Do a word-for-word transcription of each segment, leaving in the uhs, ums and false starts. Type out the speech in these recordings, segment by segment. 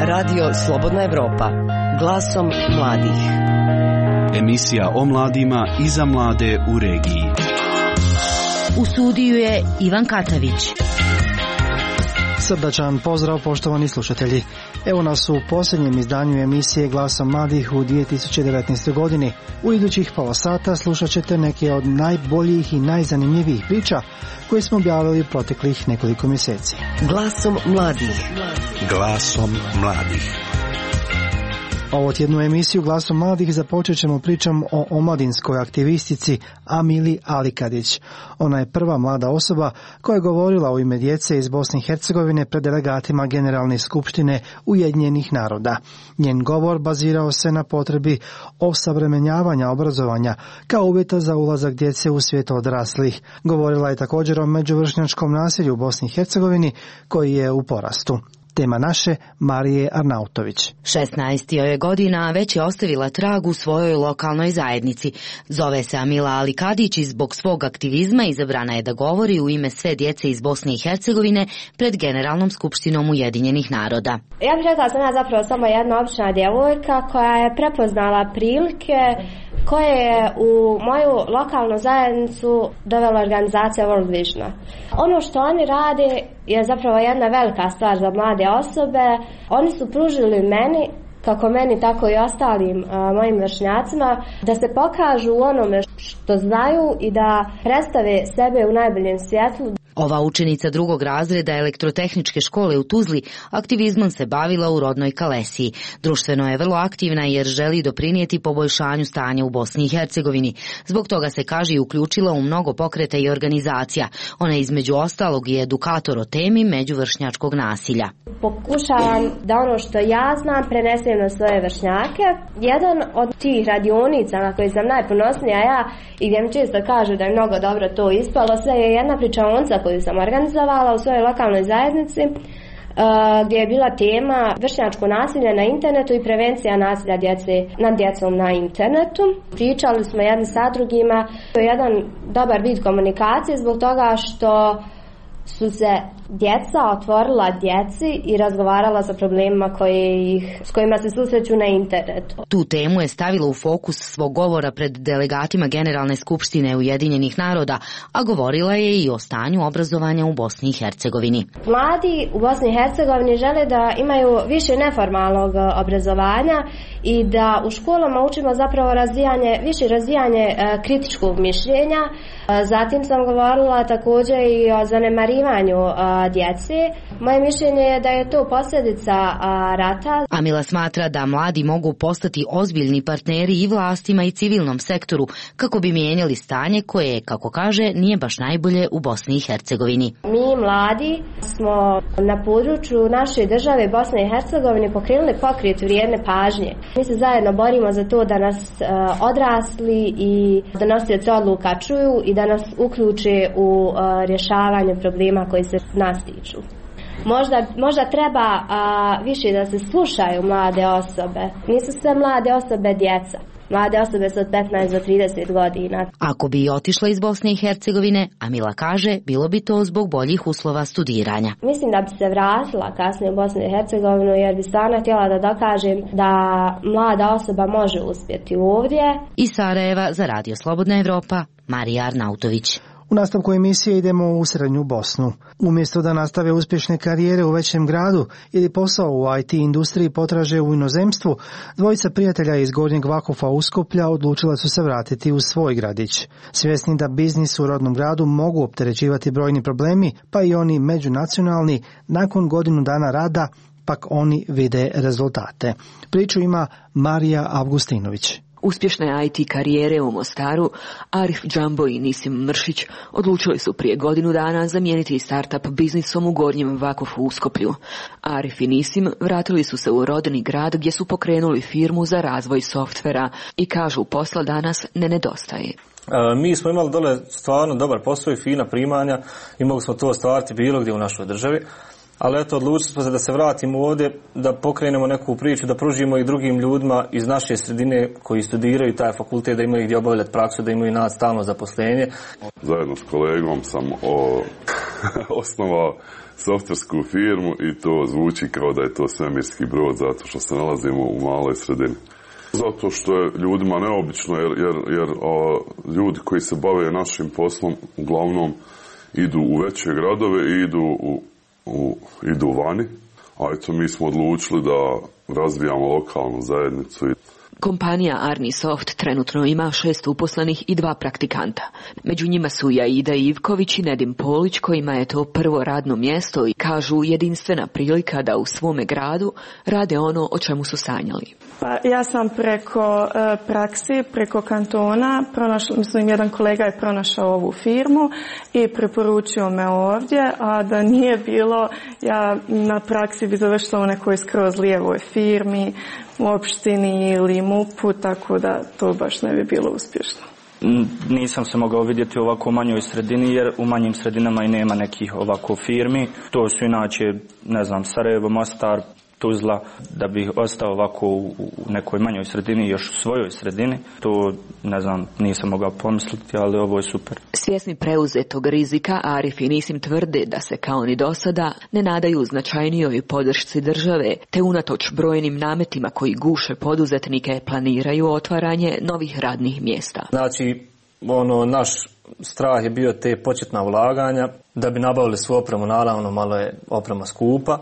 Radio Slobodna Evropa, glasom mladih. Emisija o mladima i za mlade u regiji. U studiju je Ivan Katavić. Srdačan pozdrav, poštovani slušatelji. Evo nas u posljednjem izdanju emisije Glasa mladih u dvije tisuće devetnaestoj. godini. U idućih pola sata slušat ćete neke od najboljih i najzanimljivijih priča koje smo objavili proteklih nekoliko mjeseci. Glasom mladih. Glasom mladih. Ovo tjednu emisiju Glasom mladih započet ćemo pričom o omladinskoj aktivistici Amili Alikadić. Ona je prva mlada osoba koja je govorila u ime djece iz Bosne i Hercegovine pred delegatima Generalne skupštine Ujedinjenih naroda. Njen govor bazirao se na potrebi osavremenjavanja obrazovanja kao uvjeta za ulazak djece u svijet odraslih. Govorila je također o međuvršnjačkom nasilju u Bosni i Hercegovini koji je u porastu. Tema naše Marije Arnautović. šesnaest je godina, a već je ostavila trag u svojoj lokalnoj zajednici. Zove se Amila Alikadić i zbog svog aktivizma izabrana je da govori u ime sve djece iz Bosne i Hercegovine pred Generalnom skupštinom Ujedinjenih naroda. Ja bih rekla da sam ja zapravo samo jedna obična djevojka koja je prepoznala prilike koje je u moju lokalnu zajednicu dovela organizacija World Visiona. Ono što oni rade je zapravo jedna velika stvar za mlade osobe. Oni su pružili meni, kako meni tako i ostalim a, mojim vršnjacima, da se pokažu u onome što znaju i da predstave sebe u najboljem svjetlu. Ova učenica drugog razreda elektrotehničke škole u Tuzli aktivizmom se bavila u rodnoj Kalesiji. Društveno je vrlo aktivna jer želi doprinijeti poboljšanju stanja u Bosni i Hercegovini. Zbog toga se, kaže, i uključila u mnogo pokreta i organizacija. Ona je između ostalog i edukator o temi međuvršnjačkog nasilja. Pokušavam da ono što ja znam prenesem na svoje vršnjake. Jedan od tih radionica na koji sam najponosnija ja i gdje mi često kažu da je mnogo dobro to ispalo, sve je jedna pričaonica koju sam organizovala u svojoj lokalnoj zajednici, gdje je bila tema vršnjačko nasilje na internetu i prevencija nasilja djece nad djecom na internetu. Pričali smo jedni sa drugima, to je jedan dobar vid komunikacije zbog toga što su se djeca otvorila djeci i razgovarala sa problemima koje ih, s kojima se susreću na internetu. Tu temu je stavila u fokus svog govora pred delegatima Generalne skupštine Ujedinjenih naroda, a govorila je i o stanju obrazovanja u Bosni i Hercegovini. Mladi u Bosni i Hercegovini žele da imaju više neformalnog obrazovanja i da u školama učimo zapravo razvijanje, više razvijanje e, kritičkog mišljenja. E, zatim sam govorila također i o zanemarivanju e, djece. Moje mišljenje je da je to posljedica a, rata. Amila smatra da mladi mogu postati ozbiljni partneri i vlastima i civilnom sektoru kako bi mijenjali stanje koje, kako kaže, nije baš najbolje u Bosni i Hercegovini. Mi mladi smo na području naše države Bosne i Hercegovine pokrenuli pokret vrijedne pažnje. Mi se zajedno borimo za to da nas a, odrasli i donosioci odluka čuju i da nas uključe u a, rješavanje problema koji se nas tiču. Možda, možda treba a, više da se slušaju mlade osobe. Nisu sve mlade osobe djeca. Mlade osobe su od petnaest do trideset godina. Ako bi otišla iz Bosne i Hercegovine, Amila kaže, bilo bi to zbog boljih uslova studiranja. Mislim da bi se vratila kasnije u Bosnu i Hercegovinu jer bi stvarno htjela da dokažem da mlada osoba može uspjeti ovdje. Iz Sarajeva za Radio Slobodna Evropa, Marija Arnautović. U nastavku emisije idemo u srednju Bosnu. Umjesto da nastave uspješne karijere u većem gradu ili posao u I T industriji potraže u inozemstvu, dvojica prijatelja iz Gornjeg Vakufa Uskoplja odlučila su se vratiti u svoj gradić. Svjesni da biznis u rodnom gradu mogu opterećivati brojni problemi, pa i oni međunacionalni, nakon godinu dana rada pak oni vide rezultate. Priču ima Marija Avgustinović. Uspješne I T karijere u Mostaru, Arif Džambo i Nisim Mršić odlučili su prije godinu dana zamijeniti startup biznisom u Gornjem Vakufu u Uskoplju. Arif i Nisim vratili su se u rodni grad gdje su pokrenuli firmu za razvoj softvera i kažu posla danas ne nedostaje. E, mi smo imali dole stvarno dobar posao i fina primanja i mogli smo to ostvariti bilo gdje u našoj državi. Ali eto, odlučili smo se da se vratimo ovdje, da pokrenemo neku priču, da pružimo i drugim ljudima iz naše sredine koji studiraju taj fakultet, da imaju gdje obavljati praksu, da imaju nad stalno zaposlenje. Zajedno s kolegom sam o, osnovao softversku firmu i to zvuči kao da je to svemirski brod zato što se nalazimo u maloj sredini. Zato što je ljudima neobično jer, jer, jer a, ljudi koji se bave našim poslom uglavnom idu u veće gradove i idu, u, u, idu vani, a eto mi smo odlučili da razvijamo lokalnu zajednicu. Kompanija Arnisoft trenutno ima šest uposlenih i dva praktikanta. Među njima su Jaida Ivković i Nedim Polić, kojima je to prvo radno mjesto i kažu jedinstvena prilika da u svome gradu rade ono o čemu su sanjali. Pa ja sam preko uh, praksi, preko kantona, pronašla, mislim jedan kolega je pronašao ovu firmu i preporučio me ovdje, a da nije bilo, ja na praksi bi završila u nekoj skroz lijevoj firmi, u opštini ili mupu, tako da to baš ne bi bilo uspješno. Nisam se mogao vidjeti u ovako manjoj sredini jer u manjim sredinama i nema nekih ovako firmi. To su inače, ne znam, Sarajevo, Mostar, Tuzla, da bih ostao ovako u, u nekoj manjoj sredini, još u svojoj sredini. To, ne znam, nisam mogao pomisliti, ali ovo je super. Svjesni preuzetog rizika, Arif i Nisim tvrde da se kao ni do sada ne nadaju značajnijoj podršci države, te unatoč brojnim nametima koji guše poduzetnike planiraju otvaranje novih radnih mjesta. Znači, ono, naš strah je bio te početna ulaganja, da bi nabavili svu opremu, naravno malo je oprema skupa,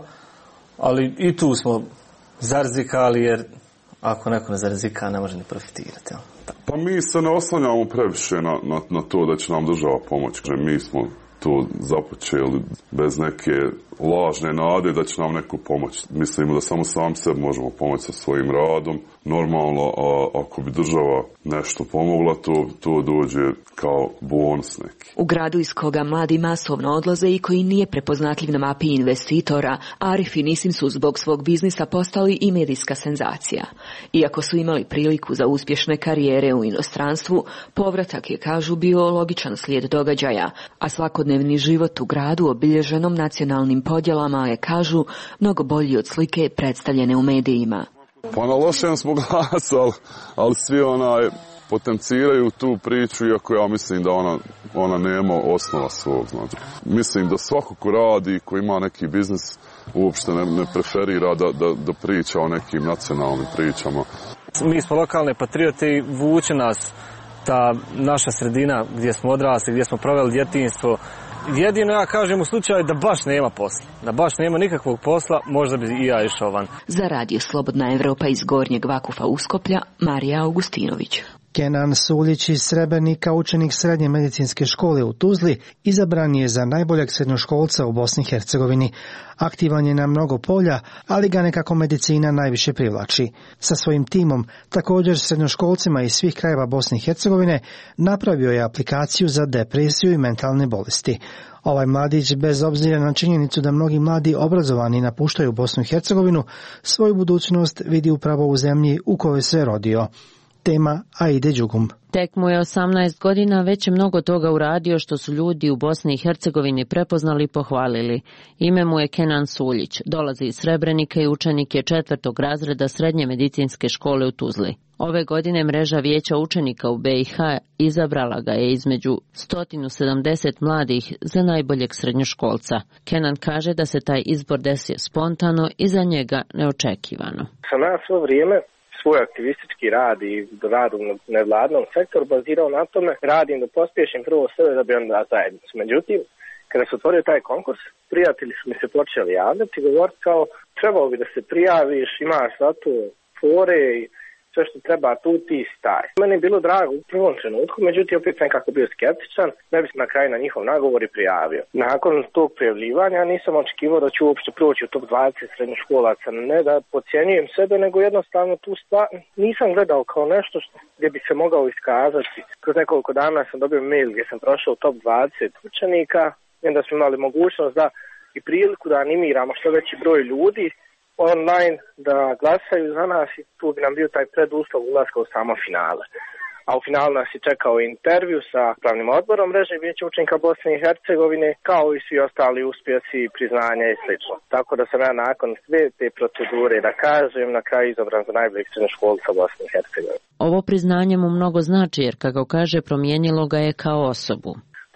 ali i tu smo zarzikali jer ako neko ne zarzika ne može ni profitirati. Jel? Pa mi se ne oslanjamo previše na, na, na to da će nam država pomoći. Mi smo to započeli bez neke lažne nade da će nam neko pomoći. Mislimo da samo sam sebi možemo pomoći sa svojim radom. Normalno, a ako bi država nešto pomogla, to, to dođe kao bonus neki. U gradu iz koga mladi masovno odlaze i koji nije prepoznatljiv na mapi investitora, Arif i Nisim su zbog svog biznisa postali i medijska senzacija. Iako su imali priliku za uspješne karijere u inostranstvu, povratak je, kažu, bio logičan slijed događaja, a svakodnevni život u gradu obilježenom nacionalnim podjelama je, kažu, mnogo bolji od slike predstavljene u medijima. Pa na lošem smo glasu, ali, ali svi onaj potenciraju tu priču, iako ja mislim da ona, ona nema osnova svog. Znači. Mislim da svako ko radi, ko ima neki biznis, uopšte ne, ne preferira da, da, da priča o nekim nacionalnim pričama. Mi smo lokalne patriote i vuče nas ta naša sredina gdje smo odrasli, gdje smo proveli djetinjstvo. Jedino ja kažem u slučaju da baš nema posla, da baš nema nikakvog posla, možda bi i ja išao van. Za radio Slobodna Evropa iz Gornjeg Vakufa Uskoplja, Marija Augustinović. Kenan Suljić iz Srebrenika, učenik srednje medicinske škole u Tuzli, izabran je za najboljeg srednjoškolca u Bosni i Hercegovini. Aktivan je na mnogo polja, ali ga nekako medicina najviše privlači. Sa svojim timom, također srednjoškolcima iz svih krajeva Bosne i Hercegovine, napravio je aplikaciju za depresiju i mentalne bolesti. Ovaj mladić, bez obzira na činjenicu da mnogi mladi obrazovani napuštaju Bosnu i Hercegovinu, svoju budućnost vidi upravo u zemlji u kojoj se rodio. Tema Aide Đugum. Tek mu je osamnaest godina, već je mnogo toga uradio što su ljudi u Bosni i Hercegovini prepoznali i pohvalili. Ime mu je Kenan Suljić, dolazi iz Srebrenika i učenik je četvrtog razreda srednje medicinske škole u Tuzli. Ove godine mreža vijeća učenika u be i ha izabrala ga je između sto sedamdeset mladih za najboljeg srednjoškolca. Kenan kaže da se taj izbor desio spontano i za njega neočekivano. Sam ja svo vrijeme svoj aktivistički rad i rad u nevladnom sektoru bazirao na tome, radim da pospješim prvo sebe da bi onda zajednicu. Međutim, kada se otvorio taj konkurs, prijatelji su mi se počeli javljati i govoriti kao trebao bi da se prijaviš, imaš za to fore i sve što treba tu ti staj. Meni je bilo drago u prvom trenutku, međutim opet nekako bio skeptičan, ne bi se na kraju na njihov nagovor i prijavio. Nakon tog prijavljivanja nisam očekivao da ću uopšte proći u top dvadeset srednjoškolaca, ne da podcjenjujem sebe, nego jednostavno tu stvar nisam gledao kao nešto što, gdje bi se mogao iskazati. Kroz nekoliko dana sam dobio mail gdje sam prošao u top dvadeset učenika, i onda smo imali mogućnost da i priliku da animiramo što veći broj ljudi online da glasaju za nas i tu bi nam bio taj preduslov ulaska u samo finale. A u finalu nas je čekao intervju sa upravnim odborom mreže vijeća učenika Bosne i Hercegovine, kao i svi ostali uspjesi, priznanja i slično. Tako da sam ja nakon sve te procedure, da kažem, na kraju izabran za najboljeg srednjoškolca Bosne i Hercegovine. Ovo priznanje mu mnogo znači jer, kako kaže, promijenilo ga je kao osobu.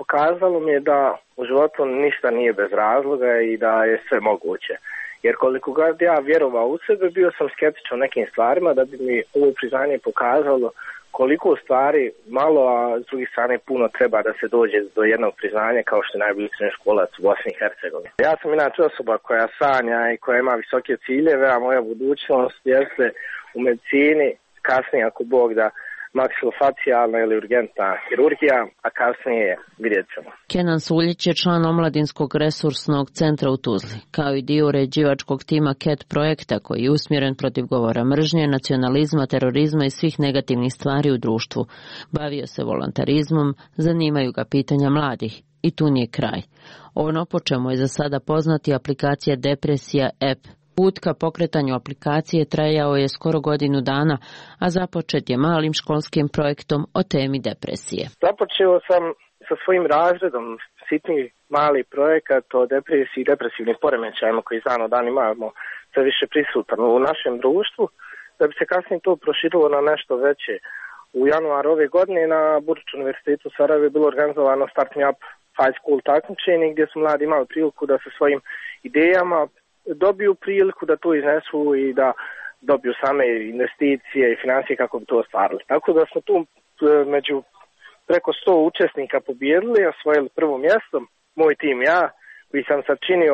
pokazalo mi je da u životu ništa nije bez razloga i da je sve moguće. Jer koliko god ja vjerovao u sebe, bio sam skeptičan u nekim stvarima, da bi mi ovo priznanje pokazalo koliko stvari malo, a s druge strane puno treba da se dođe do jednog priznanja kao što je najbolji srednjoškolac u Bosni i Hercegovini. Ja sam inače osoba koja sanja i koja ima visoke ciljeve, a moja budućnost jeste u medicini, kasnije ako Bog da, maksilofacijalna ili urgentna hirurgija, a kasnije vidjet ćemo. Kenan Suljić je član omladinskog resursnog centra u Tuzli, kao i dio uređivačkog tima C A T projekta koji je usmjeren protiv govora mržnje, nacionalizma, terorizma i svih negativnih stvari u društvu. Bavio se volontarizmom, zanimaju ga pitanja mladih i tu nije kraj. Ono po čemu je za sada poznati aplikacija Depresija app. Put ka pokretanju aplikacije trajao je skoro godinu dana, a započet je malim školskim projektom o temi depresije. Započeo sam sa svojim razredom sitni mali projekat o depresiji i depresivnim poremećajima koji za dan imamo sve više prisutan u našem društvu, da bi se kasnije to proširilo na nešto veće. U januaru ove godine na Burč Univerzitetu u Sarajevu je bilo organizovano Start Me Up High School takmičenje gdje su mladi imali priliku da sa svojim idejama dobiju priliku da to iznesu i da dobiju same investicije i financije kako bi to ostvarili. Tako da smo tu među preko sto učesnika pobijedili, osvojili prvo mjesto, moj tim ja, koji sam sačinio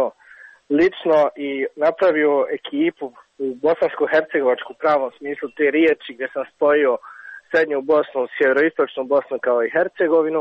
lično i napravio ekipu u bosansko-hercegovačku pravom smislu te riječi, gdje sam spojio srednju Bosnu, sjeveroistočnu Bosnu kao i Hercegovinu.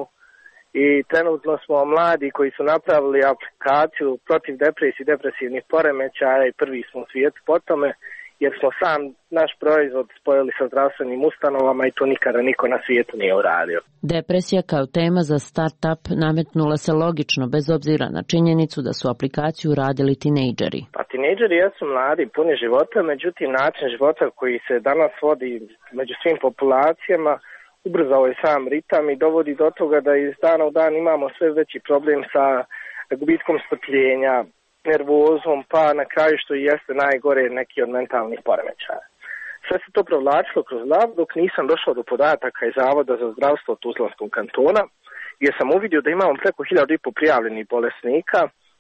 I trenutno smo mladi koji su napravili aplikaciju protiv depresije i depresivnih poremećaja i prvi smo u svijetu po tome, jer smo sam naš proizvod spojili sa zdravstvenim ustanovama i to nikada niko na svijetu nije uradio. Depresija kao tema za start-up nametnula se logično, bez obzira na činjenicu da su aplikaciju radili tinejdžeri. Pa tinejdžeri jesu mladi, puni života, međutim način života koji se danas vodi među svim populacijama ubrzao je sam ritam i dovodi do toga da iz dana u dan imamo sve veći problem sa gubitkom strpljenja, nervozom, pa na kraju što i jeste najgore neki od mentalnih poremećaja. Sve se to provlačilo kroz lav dok nisam došao do podataka iz Zavoda za zdravstvo Tuzlanskog kantona, gdje sam uvidio da imamo preko hiljadu i po prijavljenih bolesnika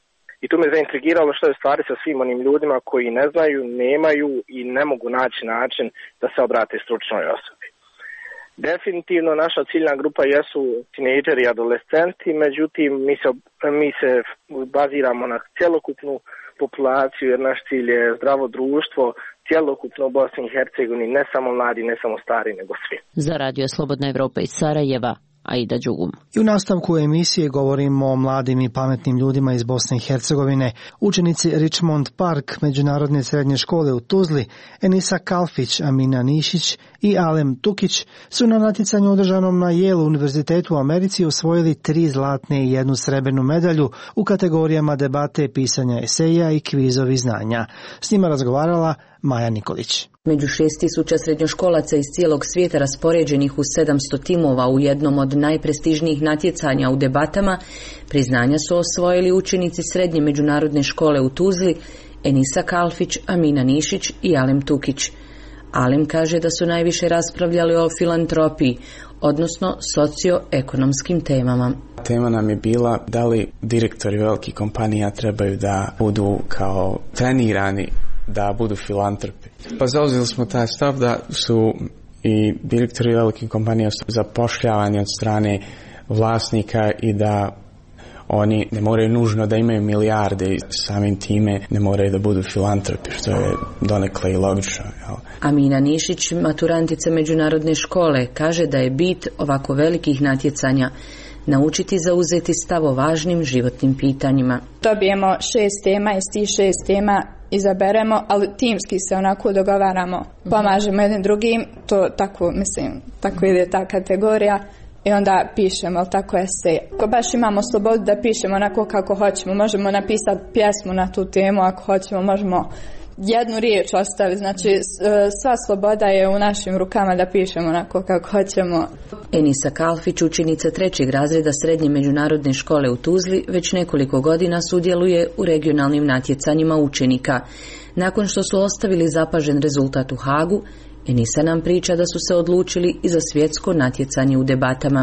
i tu me zaintrigiralo što je stvari sa svim onim ljudima koji ne znaju, nemaju i ne mogu naći način da se obrate stručnoj osobi. Definitivno naša ciljna grupa jesu tinejdžeri i adolescenti, međutim mi se, mi se baziramo na cjelokupnu populaciju jer naš cilj je zdravo društvo, cjelokupno u Bosni i Hercegovini, ne samo mladi, ne samo stari, nego svi. Za Radio Slobodna Evropa iz Sarajeva, Aida Đugum. I u nastavku emisije govorimo o mladim i pametnim ljudima iz Bosne i Hercegovine. Učenici Richmond Park međunarodne srednje škole u Tuzli, Enisa Kalfić, Amina Nišić i Alem Tukić su na natjecanju održanom na Yale univerzitetu u Americi osvojili tri zlatne i jednu srebrnu medalju u kategorijama debate, pisanja eseja i kvizovi znanja. S njima razgovarala Maja Nikolić. Među šest tisuća srednjoškolaca iz cijelog svijeta raspoređenih u sedamsto timova u jednom od najprestižnijih natjecanja u debatama, priznanja su osvojili učenici srednje međunarodne škole u Tuzli, Enisa Kalfić, Amina Nišić i Alem Tukić. Alem kaže da su najviše raspravljali o filantropiji, odnosno socioekonomskim temama. Tema nam je bila da li direktori velikih kompanija trebaju da budu kao trenirani da budu filantropi. Pa zauzeli smo taj stav da su i direktori velikih kompanija zapošljavani od strane vlasnika i da oni ne moraju nužno da imaju milijarde i samim time ne moraju da budu filantropi, što je donekle i logično. Jel? Amina Nišić, maturantica međunarodne škole, kaže da je bit ovako velikih natjecanja naučiti zauzeti stav o važnim životnim pitanjima. Dobijemo šest tema, iz tih šest tema izaberemo, ali timski se onako dogovaramo, pomažemo jednim drugim, to tako, mislim, tako ide ta kategorija i onda pišemo, ali tako esej. Ako baš imamo slobodu da pišemo onako kako hoćemo, možemo napisati pjesmu na tu temu, ako hoćemo, možemo jednu riječ ostaviti, znači sva sloboda je u našim rukama da pišemo onako kako hoćemo. Enisa Kalfić, učenica trećeg razreda srednje međunarodne škole u Tuzli, već nekoliko godina sudjeluje u regionalnim natjecanjima učenika. Nakon što su ostavili zapažen rezultat u Hagu, Enisa nam priča da su se odlučili i za svjetsko natjecanje u debatama.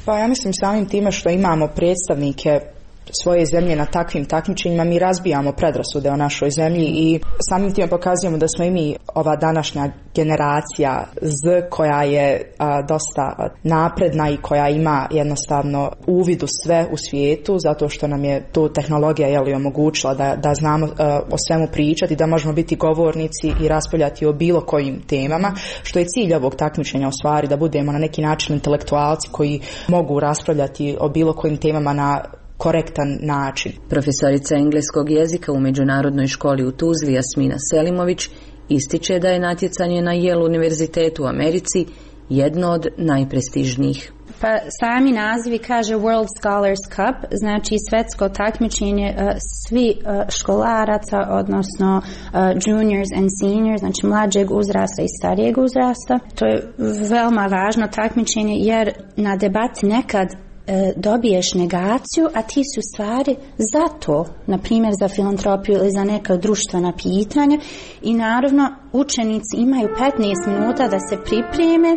Pa ja mislim samim time što imamo predstavnike svoje zemlje na takvim takmičenjima, mi razbijamo predrasude o našoj zemlji i samim time pokazujemo da smo i mi ova današnja generacija Z koja je a, dosta napredna i koja ima jednostavno uvid u sve u svijetu, zato što nam je tu tehnologija jeli, omogućila da, da znamo a, o svemu pričati, da možemo biti govornici i raspravljati o bilo kojim temama, što je cilj ovog takmičenja u stvari, da budemo na neki način intelektualci koji mogu raspravljati o bilo kojim temama na korektan način. Profesorica engleskog jezika u Međunarodnoj školi u Tuzli Jasmina Selimović ističe da je natjecanje na Yale univerzitetu u Americi jedno od najprestižnijih. Pa sami nazivi kaže World Scholars Cup, znači svetsko takmičenje uh, svi uh, školaraca, odnosno uh, juniors and seniors, znači mlađeg uzrasta i starijeg uzrasta. To je veoma važno takmičenje jer na debati nekad dobiješ negaciju, a ti si u stvari za to, na primjer za filantropiju ili za neka društvena pitanja i naravno učenici imaju petnaest minuta da se pripreme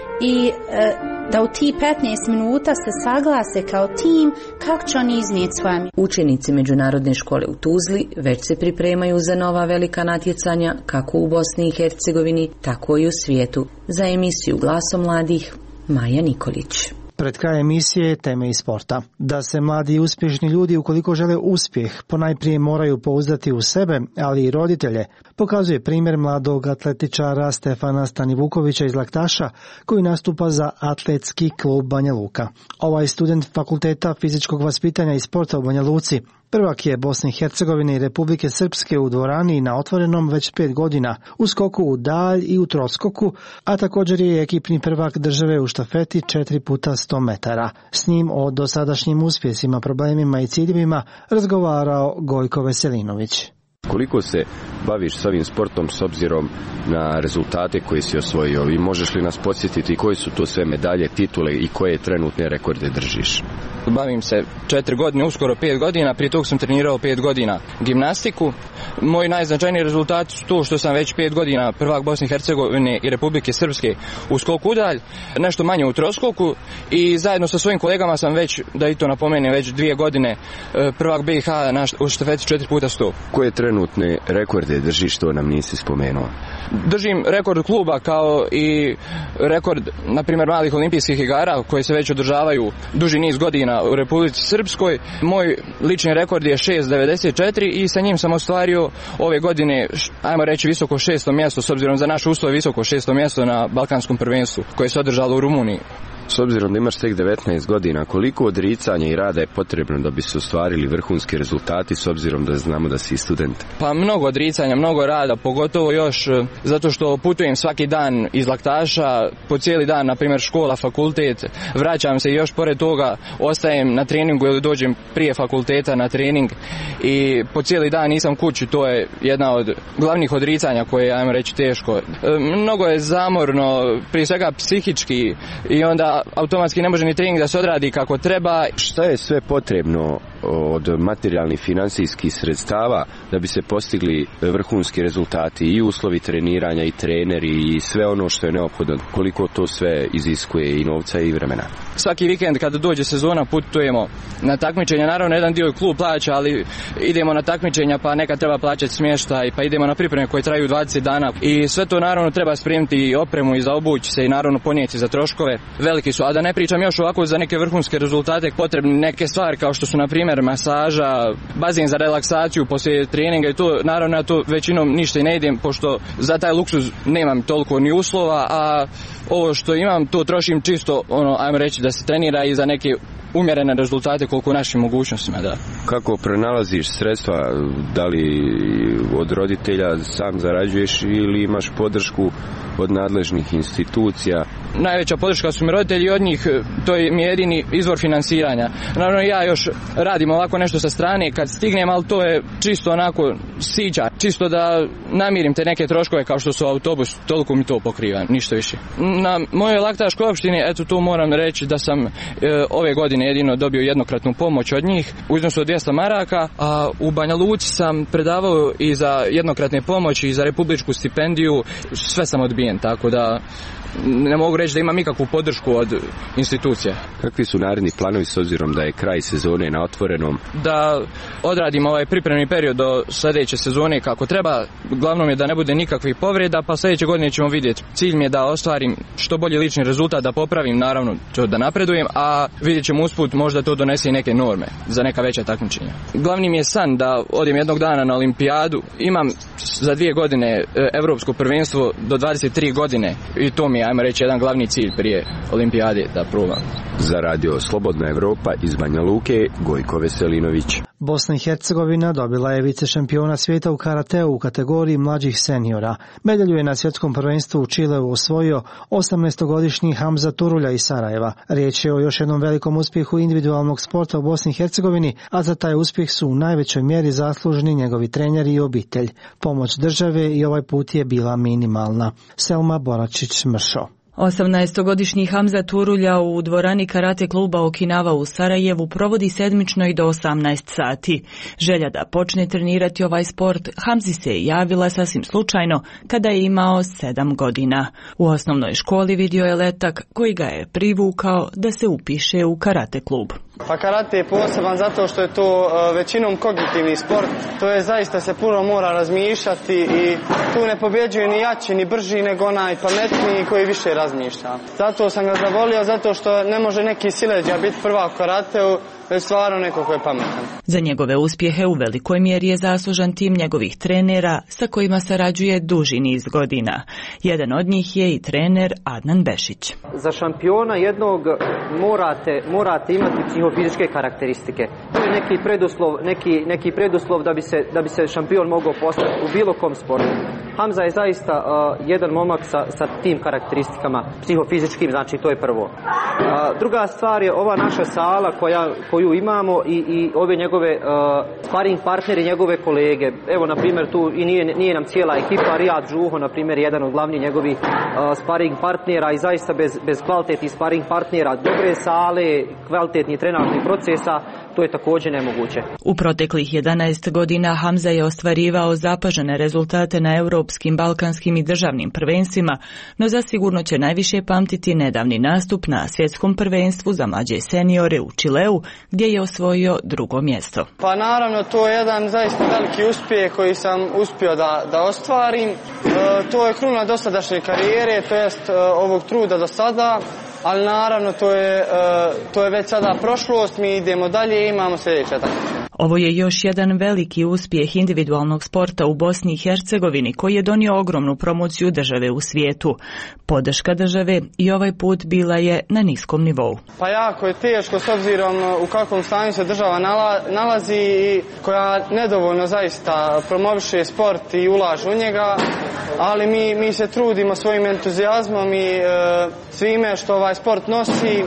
i e, da u ti petnaest minuta se saglase kao tim kako će oni iznijeti svoje. Učenici Međunarodne škole u Tuzli već se pripremaju za nova velika natjecanja kako u Bosni i Hercegovini, tako i u svijetu. Za emisiju Glasom mladih, Maja Nikolić. Pred kraj emisije teme iz sporta. Da se mladi i uspješni ljudi ukoliko žele uspjeh, ponajprije moraju pouzdati u sebe, ali i roditelje, pokazuje primjer mladog atletičara Stefana Stanivukovića iz Laktaša, koji nastupa za atletski klub Banja Luka. Ovaj student Fakulteta fizičkog vaspitanja i sporta u Banja Luci prvak je Bosne i Hercegovine i Republike Srpske u dvorani na otvorenom već pet godina, u skoku u dalj i u troskoku, a također je ekipni prvak države u štafeti četiri puta sto metara. S njim o dosadašnjim uspjesima, problemima i ciljevima razgovarao Gojko Veselinović. Koliko se baviš s ovim sportom s obzirom na rezultate koje si osvojio i možeš li nas podsjetiti koji su to sve medalje, titule i koje trenutne rekorde držiš? Bavim se četiri godine, uskoro pet godina, prije tog sam trenirao pet godina gimnastiku. Moji najznačajniji rezultati su to što sam već pet godina prvak Bosne i Hercegovine i Republike Srpske u skoku udalj, nešto manje u troskoku i zajedno sa svojim kolegama sam već, da i to napomenem, već dvije godine prvak B i H na u štafeti četiri puta sto. Koje trenutne rekorde držiš, što nam nisi spomenuo? Držim rekord kluba kao i rekord, na primjer, malih olimpijskih igara koje se već održavaju duži niz godina u Republici Srpskoj. Moj lični rekord je šest devedeset četiri i sa njim sam ostvario ove godine, ajmo reći, visoko šesto mjesto, s obzirom za naš uslov visoko šesto mjesto na Balkanskom prvenstvu koje se održalo u Rumuniji. S obzirom da imaš tek devetnaest godina, koliko odricanja i rada je potrebno da bi se ostvarili vrhunski rezultati, s obzirom da znamo da si student? Pa mnogo odricanja, mnogo rada, pogotovo još zato što putujem svaki dan iz Laktaša, po cijeli dan, na primjer škola, fakultet, vraćam se i još pored toga ostajem na treningu ili dođem prije fakulteta na trening i po cijeli dan nisam kući, to je jedna od glavnih odricanja koje je, ajmo reći, teško. Mnogo je zamorno, prije svega psihički i onda automatski ne može ni trening da se odradi kako treba. Šta je sve potrebno od materijalnih financijskih sredstava da bi se postigli vrhunski rezultati i uslovi treniranja i treneri i sve ono što je neophodno? Koliko to sve iziskuje i novca i vremena? Svaki vikend kada dođe sezona putujemo na takmičenja, naravno jedan dio klub plaća, ali idemo na takmičenja pa neka treba plaćati smještaj, pa idemo na pripreme koje traju dvadeset dana i sve to naravno treba spremiti i opremu i za obući se i naravno ponijeti za troškove. Veliki su, a da ne pričam još ovako za neke vrhunske rezultate potrebne neke stvari kao što su na primjer masaža, bazen za relaksaciju poslije treninga i to naravno na to većinom ništa i ne idem pošto za taj luksuz nemam toliko ni uslova, a ovo što imam to trošim čisto ono, ajmo reći, da se trenira i za neke umjerene rezultate koliko u našim mogućnostima, da. Kako pronalaziš sredstva, da li od roditelja sam zarađuješ ili imaš podršku od nadležnih institucija? Najveća podrška su mi roditelji i od njih to je mi jedini izvor finansiranja. Naravno ja još radim ovako nešto sa strane kad stignem, ali to je čisto onako sića, čisto da namirim te neke troškove kao što su autobus, toliko mi to pokriva, ništa više. Na mojoj laktaškoj opštini, eto tu moram reći da sam e, ove godine jedino dobio jednokratnu pomoć od njih u iznosu od dvjesto maraka, a u Banja Luci sam predavao i za jednokratne pomoći i za republičku stipendiju, sve sam odbijen, tako da ne mogu reći da imam ikakvu podršku od institucija. Kakvi su naredni planovi s obzirom da je kraj sezone na otvorenom? Da odradim ovaj pripremni period do sljedeće sezone kako treba. Glavno je da ne bude nikakvih povreda, pa sljedeće godine ćemo vidjeti. Cilj mi je da ostvarim što bolji lični rezultat, da popravim, naravno da napredujem, a vidjet ćemo usput možda to donese i neke norme za neka veća takmičenja. Glavni mi je san da odem jednog dana na olimpijadu. Imam za dvije godine evropsko prvenstvo do dvadeset tri godine i to mi je, ajmo reći, jedan glavni cilj prije olimpijade da probam. Za radio Slobodna Evropa iz Banja Luke, Gojko Veselinović. Bosna i Hercegovina dobila je vice šampiona svijeta u karateu u kategoriji mlađih seniora. Medalju je na svjetskom prvenstvu u Čileu osvojio osamnaestogodišnji Hamza Turulja iz Sarajeva. Riječ je o još jednom velikom uspjehu individualnog sporta u Bosni i Hercegovini, a za taj uspjeh su u najvećoj mjeri zaslužni njegovi treneri i obitelj. Pomoć države i ovaj put je bila minimalna. Selma Boračić-Mršo. osamnaestogodišnji Hamza Turulja u dvorani karate kluba Okinawa u Sarajevu provodi sedmično i do osamnaest sati. Želja da počne trenirati ovaj sport Hamzi se javila sasvim slučajno kada je imao sedam godina. U osnovnoj školi vidio je letak koji ga je privukao da se upiše u karate klub. Pa karate je poseban zato što je to uh, većinom kognitivni sport. To je zaista se puno mora razmišljati i tu ne pobjeđuje ni jači ni brži nego onaj pametniji koji više razmišlja. Zato sam ga zavolio, zato što ne može neki sileđa biti prvak u karateu, već stvarno neko ko je pametan. Za njegove uspjehe u velikoj mjeri je zaslužan tim njegovih trenera sa kojima sarađuje duži niz godina. Jedan od njih je i trener Adnan Bešić. Za šampiona jednog morate, morate imati psihofizičke karakteristike. To je neki preduslov, neki, neki preduslov da bi se, da bi se šampion mogao postati u bilo kom sportu. Hamza je zaista uh, jedan momak sa, sa tim karakteristikama, psihofizičkim, znači to je prvo. Uh, druga stvar je ova naša sala koja, koju imamo i, i ove njegove uh, sparing partneri, njegove kolege. Evo, na primjer, tu i nije, nije nam cijela ekipa, Rijad Žuho, na primjer, jedan od glavnih njegovih uh, sparing partnera i zaista bez, bez kvalitetnih sparing partnera, dobre sale, kvalitetnih trenažnih procesa, to je također nemoguće. U proteklih jedanaest godina Hamza je ostvarivao zapažene rezultate na europskim, balkanskim i državnim prvenstvima, no zasigurno će najviše pamtiti nedavni nastup na svjetskom prvenstvu za mlađe seniore u Čileu, gdje je osvojio drugo mjesto. Pa naravno, to je jedan zaista veliki uspjeh koji sam uspio da, da ostvarim. E, to je kruna dosadašnje karijere, to jest e, ovog truda do sada. Ali naravno to je, uh, to je već sada prošlost, mi idemo dalje i imamo sljedeće takmičenje. Ovo je još jedan veliki uspjeh individualnog sporta u Bosni i Hercegovini koji je donio ogromnu promociju države u svijetu. Podrška države i ovaj put bila je na niskom nivou. Pa jako je teško s obzirom u kakvom stanju se država nalazi i koja nedovoljno zaista promoviše sport i ulaže u njega, ali mi, mi se trudimo svojim entuzijazmom i e, svime što ovaj sport nosi e,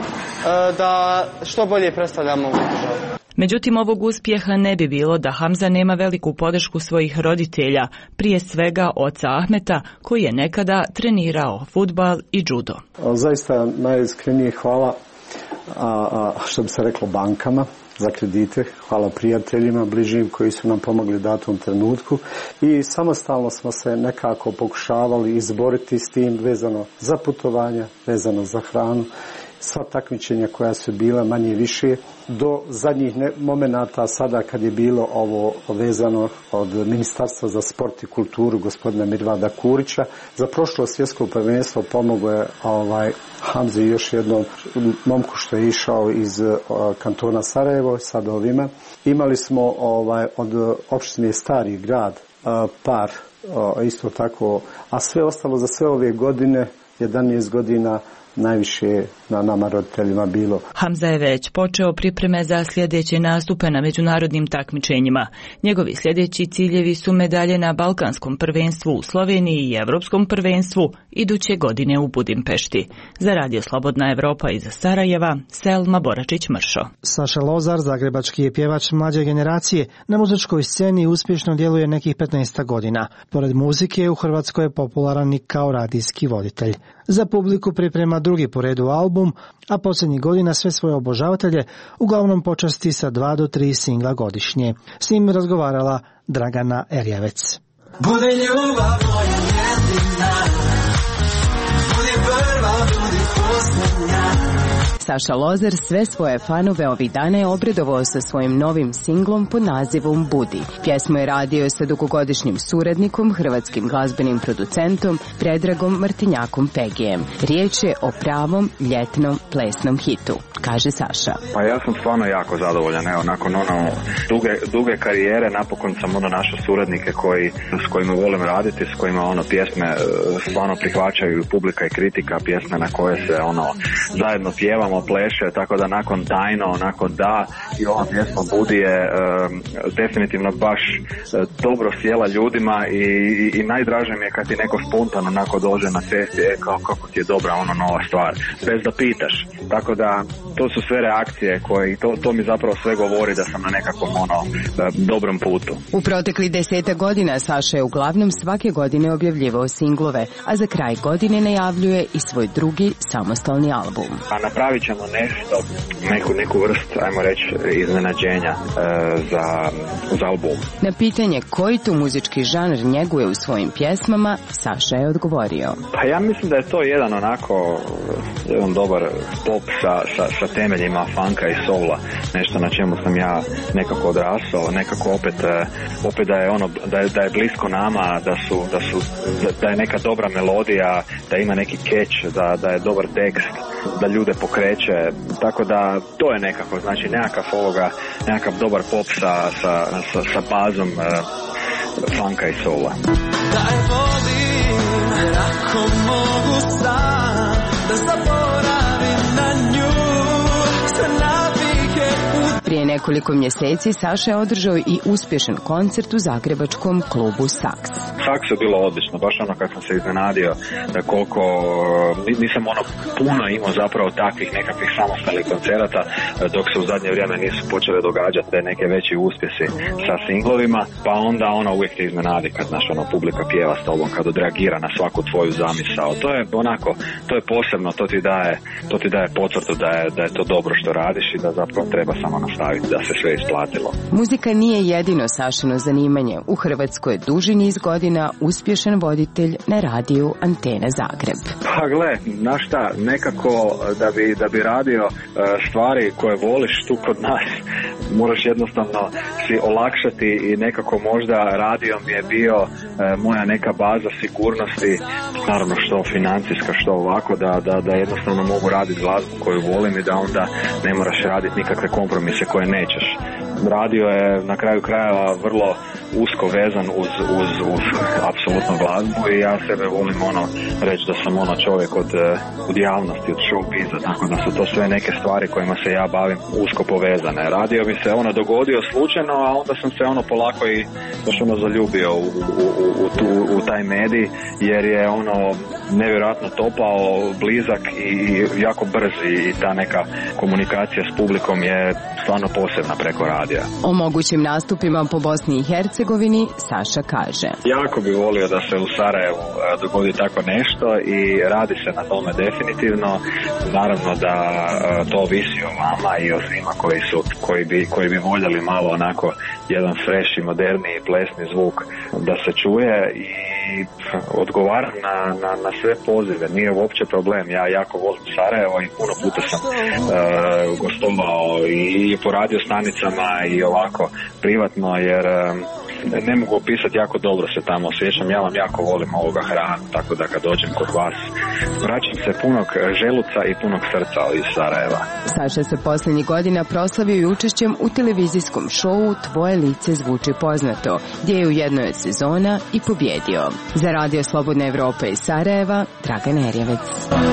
da što bolje predstavljamo ovu državu. Međutim, ovog uspjeha ne bi bilo da Hamza nema veliku podršku svojih roditelja, prije svega oca Ahmeta, koji je nekada trenirao fudbal i judo. Zaista najiskrenije hvala, a, a, što bi se reklo, bankama za kredite, hvala prijateljima bližim koji su nam pomogli u datom trenutku i samostalno smo se nekako pokušavali izboriti s tim vezano za putovanja, vezano za hranu. Sva takmičenja koja su bila manje više do zadnjih ne, momenata sada kad je bilo ovo vezano od Ministarstva za sport i kulturu gospodina Mirvada Kurića za prošlo svjetsko prvenstvo pomogao je ovaj, Hamzi još jednom momku što je išao iz o, kantona Sarajevo sad ovima. Imali smo ovaj, od opštine Stari grad o, par o, isto tako, a sve ostalo za sve ove godine, jedanaest godina, najviše na nama roditeljima bilo. Hamza je već počeo pripreme za sljedeće nastupe na međunarodnim takmičenjima. Njegovi sljedeći ciljevi su medalje na Balkanskom prvenstvu u Sloveniji i Evropskom prvenstvu iduće godine u Budimpešti. Za radio Slobodna Evropa iz Sarajeva, Selma Boračić-Mršo. Saša Lozar, zagrebački je pjevač mlađe generacije, na muzičkoj sceni uspješno djeluje nekih petnaest godina. Pored muzike u Hrvatskoj je popularan i kao radijski voditelj. Za publiku priprema drugi po redu album, a posljednjih godina sve svoje obožavatelje uglavnom počasti sa dva do tri singla godišnje. S njim razgovarala Dragana Erjavec. Bude ljubav moja jedina, bude prva. Saša Lozer sve svoje fanove ovih dana je obradovao sa svojim novim singlom pod nazivom Budi. Pjesmu je radio sa dugogodišnjim suradnikom, hrvatskim glazbenim producentom Predragom Martinjakom Pegijem. Riječ je o pravom ljetnom plesnom hitu, kaže Saša. Pa ja sam stvarno jako zadovoljan, evo, nakon ono duge, duge karijere napokon sam ono našao suradnike koji, s kojima volim raditi, s kojima ono pjesme stvarno prihvaćaju publika i kritika, pjesme na koje se ono zajedno pjevamo, pleše, tako da nakon Tajno, nakon Da i ova pjesma Budi je e, definitivno baš e, dobro sjela ljudima i, i, i najdraže mi je kad ti neko spontano onako dođe na cesti, e, kao kako ti je dobra ono nova stvar, bez da pitaš. Tako da to su sve reakcije koje, to, to mi zapravo sve govori da sam na nekakvom ono e, dobrom putu. U protekli deseta godina Saša je uglavnom svake godine objavljivao singlove, a za kraj godine najavljuje i svoj drugi samostalni album. A napravit ćemo nešto, neku, neku vrst, ajmo reći, iznenađenja e, za, za album. Na pitanje koji tu muzički žanr njeguje u svojim pjesmama, Saša je odgovorio. Pa ja mislim da je to jedan onako, jedan dobar pop sa, sa, sa temeljima funka i soula, nešto na čemu sam ja nekako odrasao, nekako opet, opet da je ono, da je, da je blisko nama, da su, da su, da je neka dobra melodija, da ima neki catch, da, da je dobar tekst, da ljude pokreće, tako da to je nekako, znači nekakav ovoga, nekakav dobar pop sa, sa, sa, sa bazom uh, funka i soula. Daj volim, jer ako mogu sam da zaboravim na nju, sve navike u... Prije nekoliko mjeseci Saša je održao i uspješan koncert u zagrebačkom klubu Saks. Saks je bilo odlično, baš ono kad sam se iznenadio da koliko, nisam ono puno imao zapravo takvih nekakvih samostalnih koncerata dok se u zadnje vrijeme nisu počele događati te neke veći uspjesi sa singlovima, pa onda ono uvijek te iznenadi kad naša ono publika pjeva s tobom, kad odreagira na svaku tvoju zamisao. To je onako, to je posebno, to ti daje, to ti daje potvrdu da je, da je to dobro što radiš i da zapravo treba samo nastaviti da se sve isplatilo. Muzika nije jedino Sašino zanimanje. U Hrvatskoj je duži niz godina uspješan voditelj na radiju Antena Zagreb. Pa gle, znaš šta, nekako da bi, da bi radio stvari koje voliš tu kod nas, moraš jednostavno si olakšati i nekako možda radio mi je bio moja neka baza sigurnosti, naravno što financijska, što ovako, da, da, da jednostavno mogu raditi glazbu koju volim i da onda ne moraš raditi nikakve kompromise koje nećeš. Radio je na kraju krajeva vrlo usko vezan uz, uz, uz apsolutno glazbu i ja sebe volim ono reći da sam ono čovjek od, od javnosti, od showbiza, tako da su to sve neke stvari kojima se ja bavim usko povezane. Radio mi se ono dogodio slučajno, a onda sam se ono polako i baš ono zaljubio u, u, u, u, tu, u taj medij, jer je ono nevjerojatno topao, blizak i jako brz i ta neka komunikacija s publikom je stvarno posebna preko radija. O mogućim nastupima po Bosni i Hercegovini Saša kaže: jako bi volio da se u Sarajevu dogodi tako nešto i radi se na tome definitivno. Naravno da to ovisi o vama i o svima koji su, koji bi, koji bi voljeli malo onako jedan fresh i moderniji plesni zvuk da se čuje i odgovaram na, na, na sve pozive, nije uopće problem. Ja jako volim Sarajevo i puno puta sam uh, gostovao i po radio stanicama i ovako privatno, jer um, ne mogu opisati, jako dobro se tamo osjećam. Ja vam jako volim ovoga hranu, tako da kad dođem kod vas vraćam se punog želuca i punog srca iz Sarajeva. Saša se posljednjih godina proslavio i učešćem u televizijskom šovu Tvoje lice zvuči poznato, gdje je u jednoj od sezona i pobjedio. Za Radio Slobodna Evropa iz Sarajeva, Dragan Erjevec.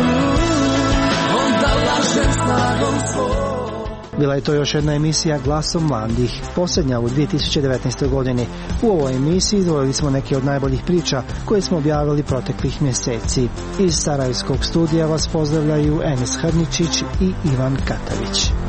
Bila je to još jedna emisija Glasom mladih, posljednja u dvije tisuće devetnaestoj godini. U ovoj emisiji izdvojili smo neke od najboljih priča koje smo objavili proteklih mjeseci. Iz Sarajevskog studija vas pozdravljaju Enes Hrničić i Ivan Katavić.